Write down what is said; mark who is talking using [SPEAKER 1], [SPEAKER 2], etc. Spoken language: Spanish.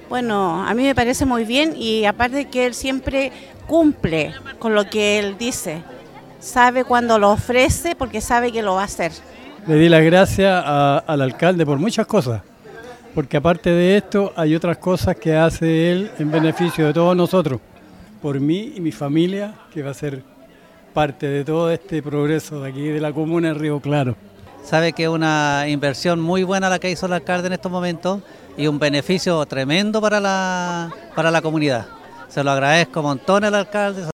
[SPEAKER 1] Bueno, a mí me parece muy bien y aparte que él siempre cumple con lo que él dice. Sabe cuando lo ofrece porque sabe que lo va a hacer.
[SPEAKER 2] Le di las gracias al alcalde por muchas cosas, porque aparte de esto hay otras cosas que hace él en beneficio de todos nosotros, por mí y mi familia, que va a ser parte de todo este progreso de aquí de la comuna de Río Claro.
[SPEAKER 3] Sabe que es una inversión muy buena la que hizo el alcalde en estos momentos y un beneficio tremendo para la comunidad. Se lo agradezco un montón al alcalde.